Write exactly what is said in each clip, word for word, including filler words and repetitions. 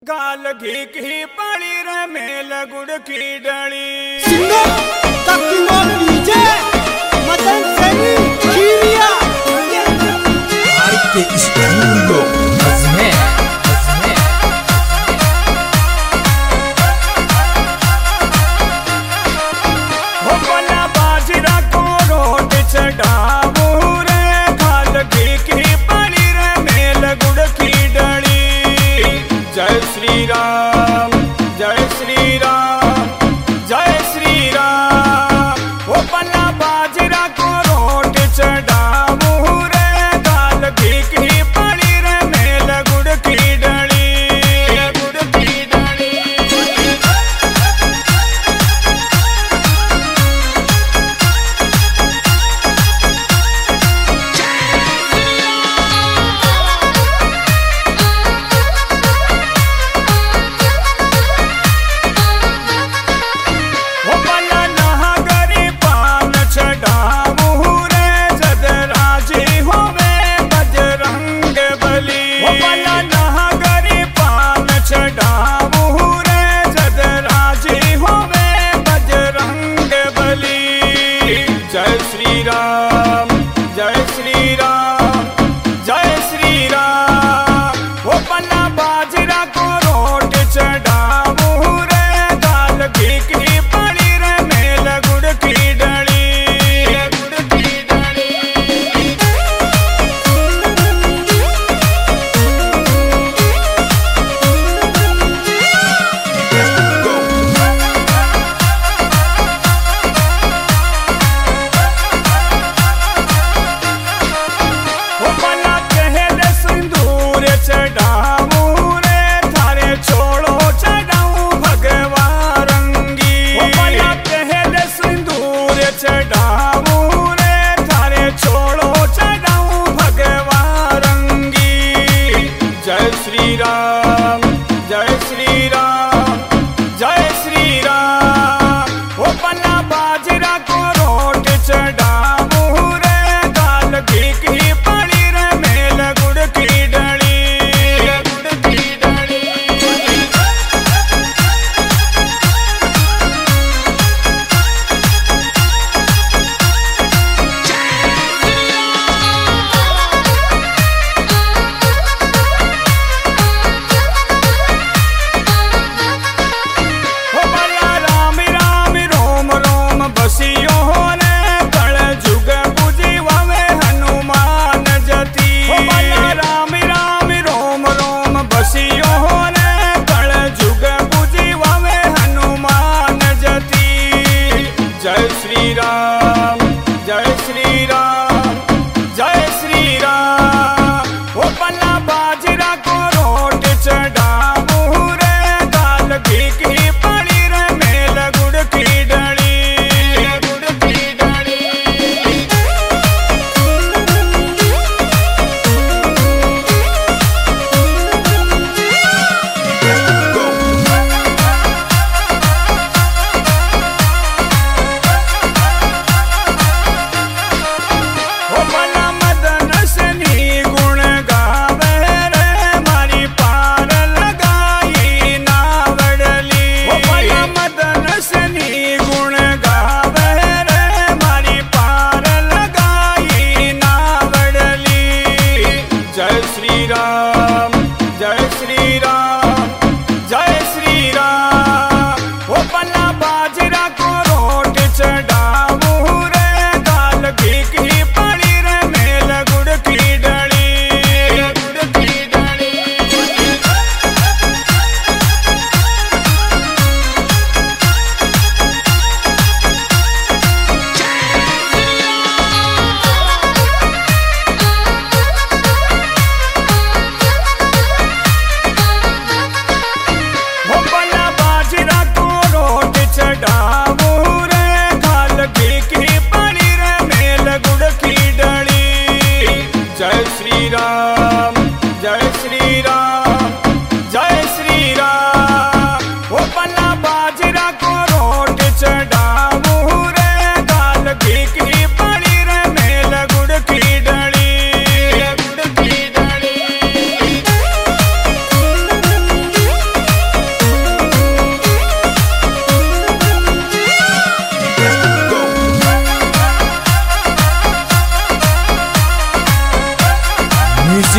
गाल घी की पड़ी रे मेल गुड़ की डली सिंगर तकिंगोन डीजे मदन सैनी खीरिया भारत के स्टूडियो अजमेर अजमेर हो बना बाजरा को रोट चढ़ावू रे गाल घी की पड़ी रे मेल गुड़ की डली जय श्री राम जय श्री राम जय श्री राम हो बना बाजरा को रोट चढ़ावू रे गाल घी की पड़ी रे मेल गुड़ की डली गुड़ की डली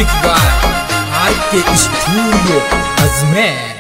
म्यूजिक बाय आर के स्टूडियो अजमेर।